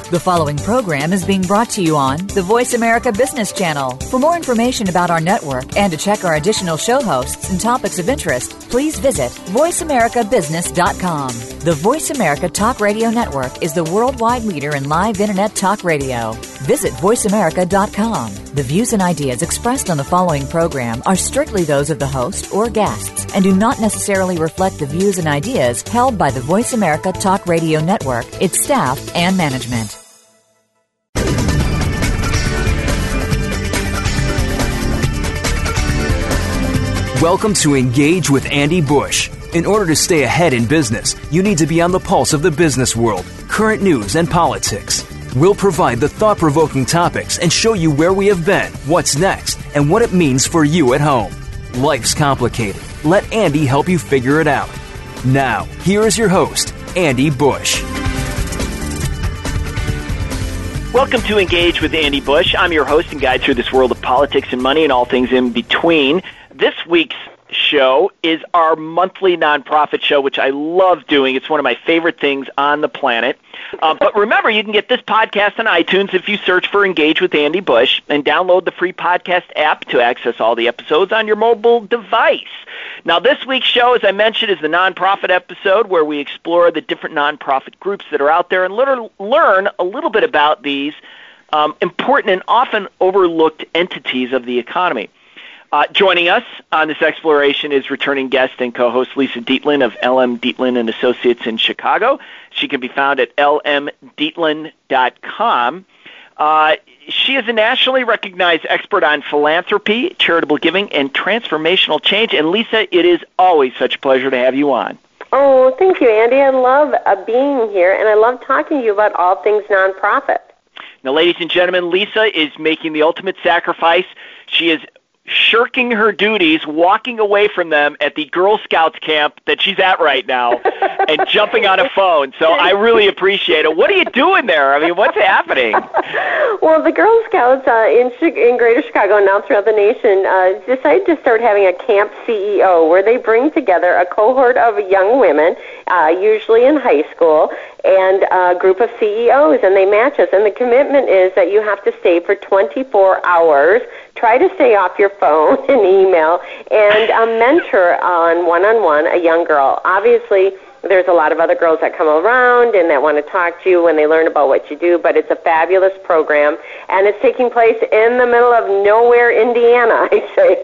The following program is being brought to you on the Voice America Business Channel. For more information about our network and to check our additional show hosts and topics of interest, please visit voiceamericabusiness.com. The Voice America Talk Radio Network is the worldwide leader in live Internet talk radio. Visit voiceamerica.com. The views and ideas expressed on the following program are strictly those of the host or guests and do not necessarily reflect the views and ideas held by the Voice America Talk Radio Network, its staff, and management. Welcome to Engage with Andy Bush. In order to stay ahead in business, you need to be on the pulse of the business world, current news, and politics. We'll provide the thought-provoking topics and show you where we have been, what's next, and what it means for you at home. Life's complicated. Let Andy help you figure it out. Now, here is your host, Andy Bush. Welcome to Engage with Andy Bush. I'm your host and guide through this world of politics and money and all things in between. This week's show is our monthly nonprofit show, which I love doing. It's one of my favorite things on the planet. But remember, you can get this podcast on iTunes if you search for Engage with Andy Bush and download the free podcast app to access all the episodes on your mobile device. Now, this week's show, as I mentioned, is the nonprofit episode where we explore the different nonprofit groups that are out there and learn a little bit about these important and often overlooked entities of the economy. Joining us on this exploration is returning guest and co-host Lisa Dietland of LM Dietland and Associates in Chicago. She can be found at lmdietland.com. She is a nationally recognized expert on philanthropy, charitable giving, and transformational change. And Lisa, it is always such a pleasure to have you on. Oh, thank you, Andy. I love being here, and I love talking to you about all things nonprofit. Now, ladies and gentlemen, Lisa is making the ultimate sacrifice. She is shirking her duties, walking away from them at the Girl Scouts camp that she's at right now, and jumping on a phone. So I really appreciate it. What are you doing there? I mean, what's happening? Well, the Girl Scouts in Greater Chicago and now throughout the nation decided to start having a camp CEO where they bring together a cohort of young women, usually in high school, and a group of CEOs, and they match us. And the commitment is that you have to stay for 24 hours, try to stay off your phone and email, and mentor on one-on-one a young girl. Obviously, there's a lot of other girls that come around and that want to talk to you when they learn about what you do, but it's a fabulous program, and it's taking place in the middle of nowhere, Indiana, I say.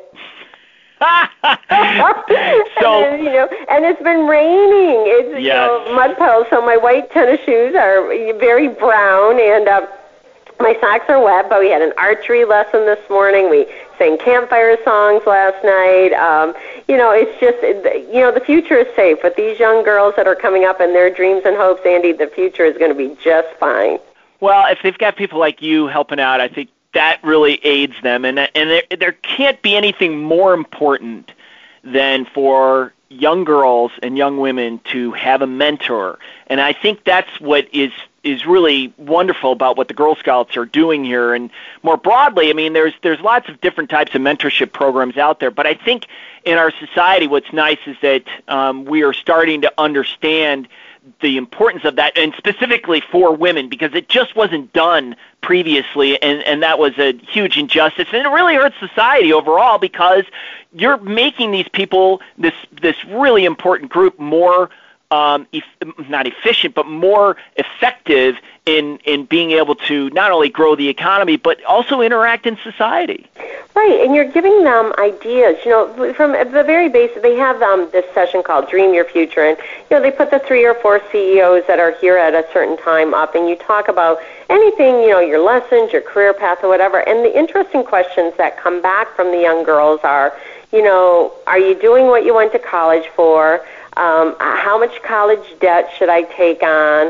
So, and it's been raining. It's mud puddles, so my white tennis shoes are very brown, and my socks are wet. But we had an archery lesson this morning. We sang campfire songs last night. It's just the future is safe with these young girls that are coming up and their dreams and hopes. Andy, the future is going to be just fine. Well, if they've got people like you helping out, I think that really aids them, and there can't be anything more important than for young girls and young women to have a mentor. And I think that's what is really wonderful about what the Girl Scouts are doing here. And more broadly, I mean, there's lots of different types of mentorship programs out there, but I think in our society what's nice is that we are starting to understand the importance of that, and specifically for women, because it just wasn't done previously, and that was a huge injustice, and it really hurts society overall because you're making these people, this really important group, more not efficient, but more effective in being able to not only grow the economy, but also interact in society. Right, and you're giving them ideas. From the very basic, they have this session called Dream Your Future, and they put the 3 or 4 CEOs that are here at a certain time up, and you talk about anything, your lessons, your career path, or whatever. And the interesting questions that come back from the young girls are, are you doing what you went to college for? How much college debt should I take on?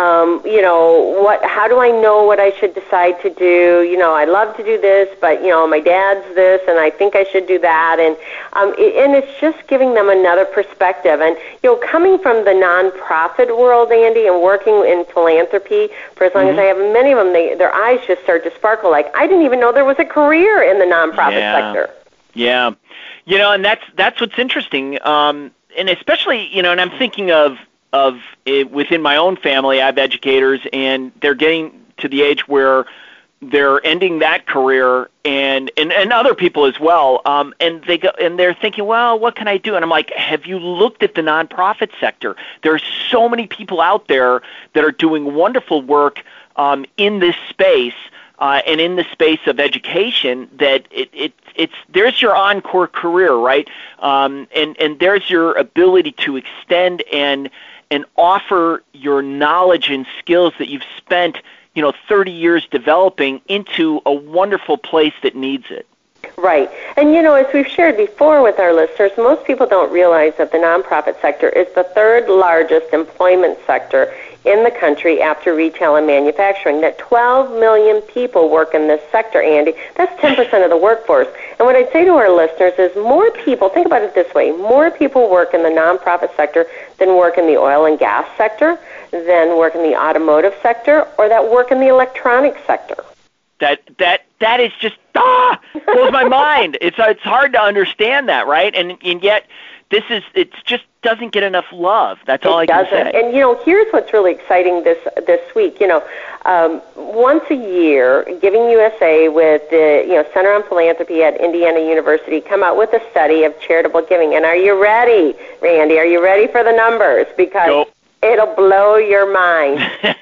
How do I know what I should decide to do? I love to do this, but, my dad's this, and I think I should do that. And it's just giving them another perspective. And, coming from the nonprofit world, Andy, and working in philanthropy for as long as I have, many of them, their eyes just start to sparkle. Like, I didn't even know there was a career in the nonprofit sector. Yeah. And that's what's interesting. And especially, and I'm thinking of within my own family, I have educators, and they're getting to the age where they're ending that career, and other people as well, and they're thinking, well, what can I do? And I'm like, have you looked at the nonprofit sector? There are so many people out there that are doing wonderful work in this space and in the space of education. That it's there's your encore career, right? And there's your ability to extend and offer your knowledge and skills that you've spent 30 years developing into a wonderful place that needs it. Right. And, as we've shared before with our listeners, most people don't realize that the nonprofit sector is the third largest employment sector in the country after retail and manufacturing, that 12 million people work in this sector, Andy. That's 10% of the workforce. And what I'd say to our listeners is more people, think about it this way, more people work in the nonprofit sector than work in the oil and gas sector, than work in the automotive sector, or that work in the electronic sector. That is just blows my mind. It's hard to understand that, right? And yet it just doesn't get enough love. That's all I can say. And here's what's really exciting this week. Once a year, Giving USA with the Center on Philanthropy at Indiana University come out with a study of charitable giving. And are you ready, Randy? Are you ready for the numbers? Because it'll blow your mind.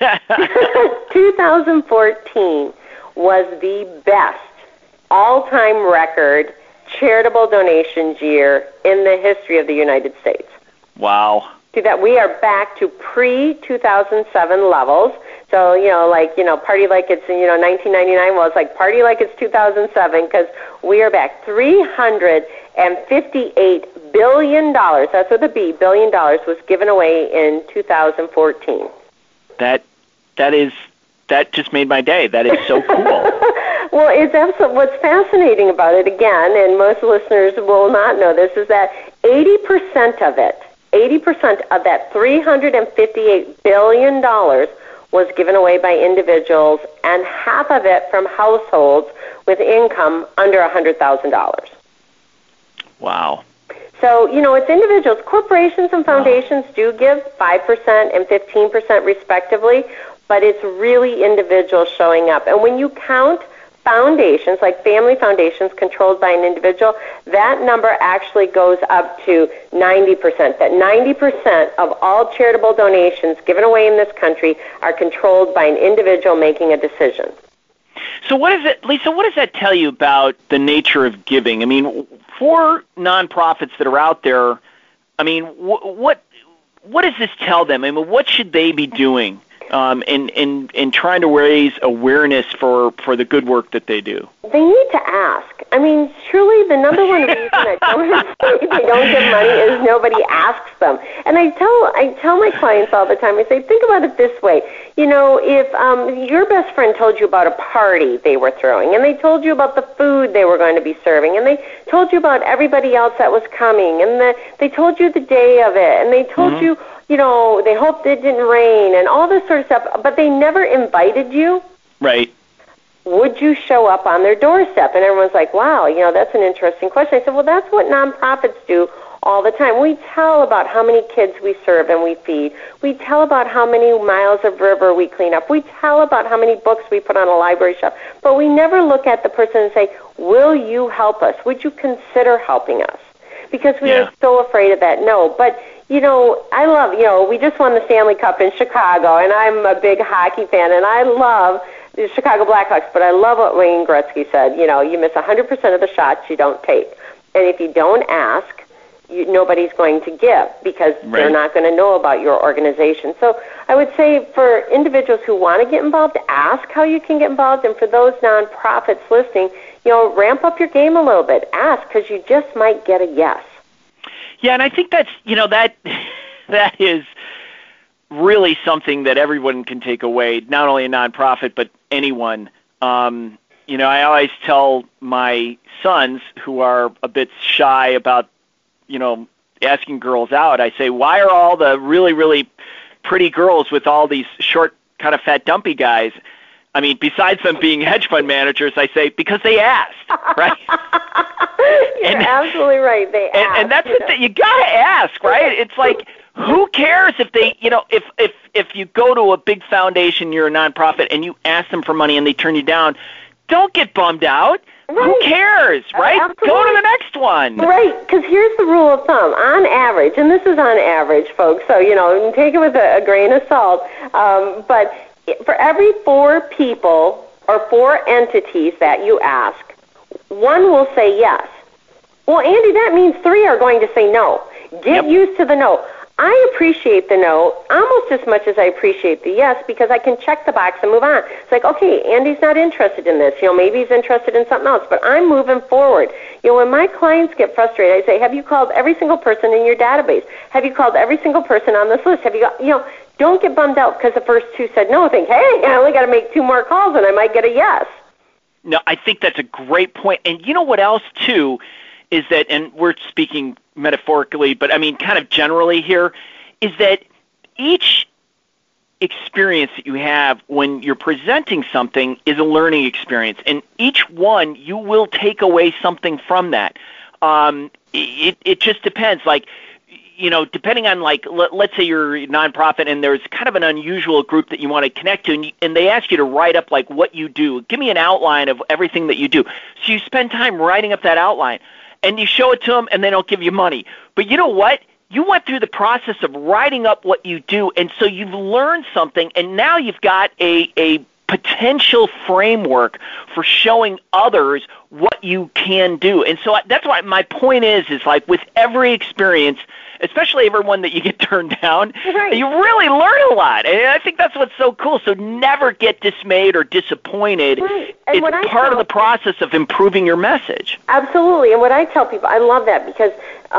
2014 was the best all-time record charitable donations year in the history of the United States. Wow. See that we are back to pre-2007 levels. So, party like it's, 1999. Well, it's like party like it's 2007 because we are back. $358 billion, that's with a B, $1 billion was given away in 2014. That just made my day. That is so cool. Well, it's absolutely, what's fascinating about it, again, and most listeners will not know this, is that 80% of that $358 billion was given away by individuals, and half of it from households with income under $100,000. Wow. So, it's individuals. Corporations and foundations do give 5% and 15% respectively, but it's really individuals showing up. And when you count foundations, like family foundations controlled by an individual, that number actually goes up to 90%. That 90% of all charitable donations given away in this country are controlled by an individual making a decision. So Lisa, what does that tell you about the nature of giving? I mean, for nonprofits that are out there, I mean, what does this tell them? I mean, what should they be doing in trying to raise awareness for the good work that they do? They need to ask. I mean, truly, the number one reason that donors say they don't give money is nobody asks them. And I tell my clients all the time, I say, think about it this way. If your best friend told you about a party they were throwing, and they told you about the food they were going to be serving, and they told you about everybody else that was coming, and they told you the day of it, and they told you, they hoped it didn't rain, and all this sort of stuff, but they never invited you. Right. Would you show up on their doorstep? And everyone's like, wow, that's an interesting question. I said, well, that's what nonprofits do all the time. We tell about how many kids we serve and we feed. We tell about how many miles of river we clean up. We tell about how many books we put on a library shelf. But we never look at the person and say, will you help us? Would you consider helping us? Because we are so afraid of that no. But, I love, we just won the Stanley Cup in Chicago, and I'm a big hockey fan, and I love the Chicago Blackhawks, but I love what Wayne Gretzky said. You miss 100% of the shots you don't take. And if you don't ask, nobody's going to give because they're not going to know about your organization. So I would say for individuals who want to get involved, ask how you can get involved. And for those nonprofits listening, ramp up your game a little bit. Ask because you just might get a yes. Yeah, and I think that's, that is really something that everyone can take away, not only a nonprofit, but anyone. I always tell my sons who are a bit shy about, asking girls out, I say, why are all the really, really pretty girls with all these short, kind of fat, dumpy guys? I mean, besides them being hedge fund managers, I say, because they asked, right? You're absolutely right. They asked. And that's the thing. You got to ask, right? It's like, Who cares if they, if you go to a big foundation, you're a nonprofit, and you ask them for money and they turn you down, don't get bummed out. Right. Who cares, right? Absolutely. Go to the next one. Right, because here's the rule of thumb. On average, and this is on average, folks, so, take it with a grain of salt, but for every 4 people or 4 entities that you ask, 1 will say yes. Well, Andy, that means 3 are going to say no. Get used to the no. I appreciate the no almost as much as I appreciate the yes, because I can check the box and move on. It's like, okay, Andy's not interested in this. Maybe he's interested in something else, but I'm moving forward. When my clients get frustrated, I say, have you called every single person in your database? Have you called every single person on this list? Have you got, don't get bummed out because the first 2 said no. Think, hey, I only got to make 2 more calls and I might get a yes. No, I think that's a great point. And you know what else, too, is that, and we're speaking metaphorically, but I mean kind of generally here, is that each experience that you have when you're presenting something is a learning experience, and each one you will take away something from that. It just depends. Like, depending on, like, let's say you're a nonprofit and there's kind of an unusual group that you want to connect to, and they ask you to write up, like, what you do. Give me an outline of everything that you do. So you spend time writing up that outline, and you show it to them, and they don't give you money. But you know what? You went through the process of writing up what you do, and so you've learned something, and now you've got a potential framework for showing others what you can do. And so that's why my point is like with every experience, especially everyone that you get turned down, right, you really learn a lot. And I think that's what's so cool. So never get dismayed or disappointed. Right. It's part of the process of improving your message. Absolutely. And what I tell people, I love that, because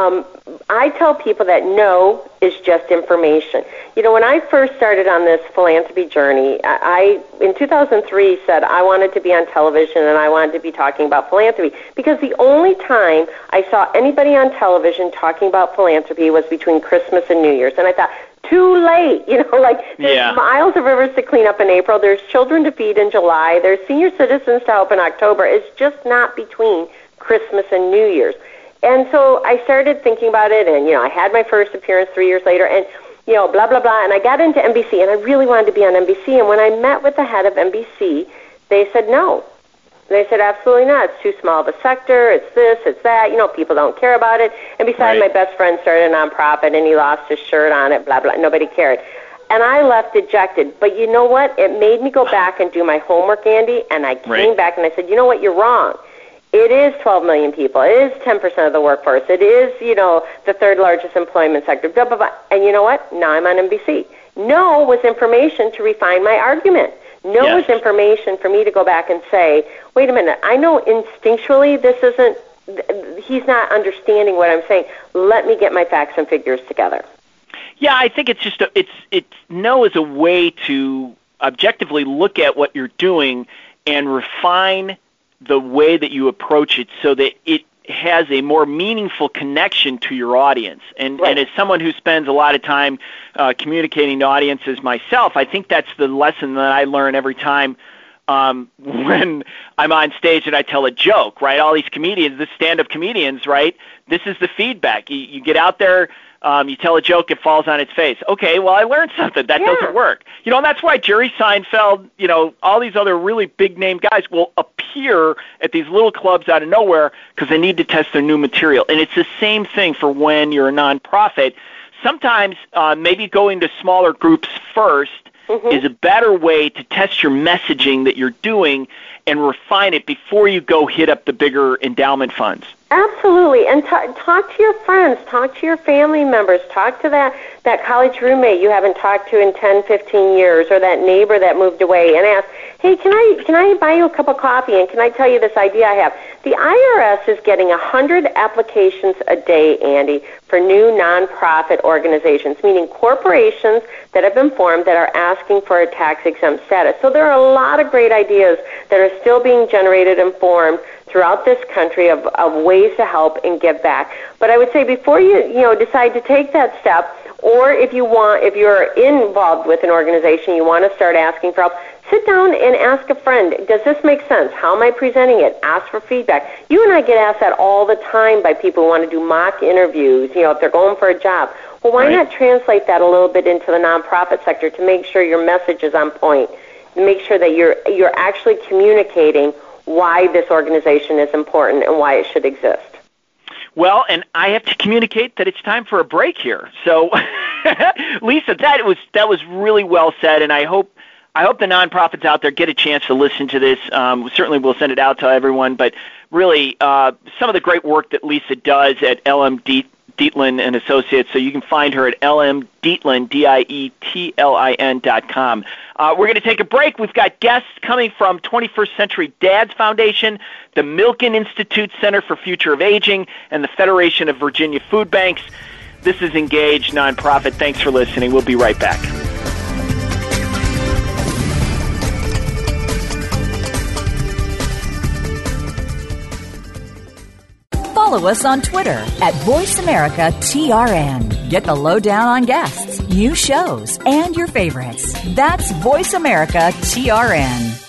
I tell people that no is just information. When I first started on this philanthropy journey, I in 2003 said I wanted to be on television and I wanted to be talking about philanthropy, because the only time I saw anybody on television talking about philanthropy was between Christmas and New Year's. And I thought, too late, there's miles of rivers to clean up in April, there's children to feed in July, there's senior citizens to help in October. It's just not between Christmas and New Year's. And so I started thinking about it, and, I had my first appearance 3 years later, and, blah, blah, blah, and I got into NBC, and I really wanted to be on NBC, and when I met with the head of NBC, they said no. They said, absolutely not. It's too small of a sector. It's this, it's that. People don't care about it. And besides, my best friend started a nonprofit, and he lost his shirt on it, blah, blah. Nobody cared. And I left dejected. But you know what? It made me go back and do my homework, Andy, and I came back and I said, you know what? You're wrong. It is 12 million people. It is 10% of the workforce. It is, the 3rd largest employment sector, blah, blah, blah. And you know what? Now I'm on NBC. No was information to refine my argument. No was information for me to go back and say, wait a minute, I know instinctually this isn't, he's not understanding what I'm saying. Let me get my facts and figures together. Yeah, I think it's just, it's no is a way to objectively look at what you're doing and refine the way that you approach it so that it has a more meaningful connection to your audience. And as someone who spends a lot of time communicating to audiences myself, I think that's the lesson that I learn every time when I'm on stage and I tell a joke, right? All these comedians, the stand-up comedians, right? This is the feedback. You get out there, you tell a joke, it falls on its face. Okay, well, I learned something. That doesn't work. And that's why Jerry Seinfeld, all these other really big-name guys will appear at these little clubs out of nowhere because they need to test their new material. And it's the same thing for when you're a nonprofit. Sometimes maybe going to smaller groups first is a better way to test your messaging that you're doing and refine it before you go hit up the bigger endowment funds. Absolutely. And talk to your friends, talk to your family members, talk to that college roommate you haven't talked to in 10, 15 years, or that neighbor that moved away, and ask, hey, can I buy you a cup of coffee, and can I tell you this idea I have? The IRS is getting 100 applications a day, Andy, for new nonprofit organizations, meaning corporations that have been formed that are asking for a tax-exempt status. So there are a lot of great ideas that are still being generated and formed throughout this country of ways to help and give back. But I would say before you decide to take that step, or if you're involved with an organization, you want to start asking for help, sit down and ask a friend, does this make sense? How am I presenting it? Ask for feedback. You and I get asked that all the time by people who want to do mock interviews, if they're going for a job. Well, why not translate that a little bit into the nonprofit sector to make sure your message is on point, to make sure that you're actually communicating why this organization is important and why it should exist? Well, and I have to communicate that it's time for a break here. So, Lisa, that was really well said, and I hope the nonprofits out there get a chance to listen to this. Certainly we'll send it out to everyone, but really some of the great work that Lisa does at LM Dietland and Associates, so you can find her at lmdietland, DIETLIN.com. We're going to take a break. We've got guests coming from 21st Century Dads Foundation, the Milken Institute Center for Future of Aging, and the Federation of Virginia Food Banks. This is Engage Nonprofit. Thanks for listening. We'll be right back. Follow us on Twitter at VoiceAmericaTRN. Get the lowdown on guests, new shows, and your favorites. That's VoiceAmericaTRN.